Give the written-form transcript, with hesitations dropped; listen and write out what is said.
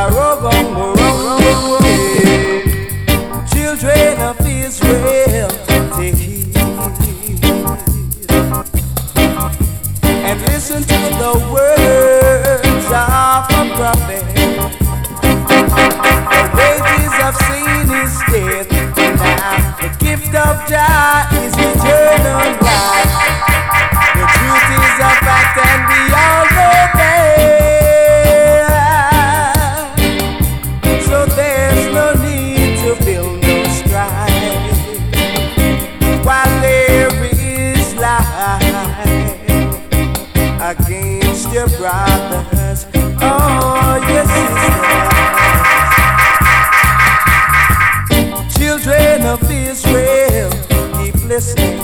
Children of Israel, take heed and listen to the words of a prophet. The wages of sin is death, now the gift of God is eternal life. The truth is a fact and we all know that. So there's no need to build no strife while there is life against your brothers. Oh, your sisters. Children of Israel, keep listening.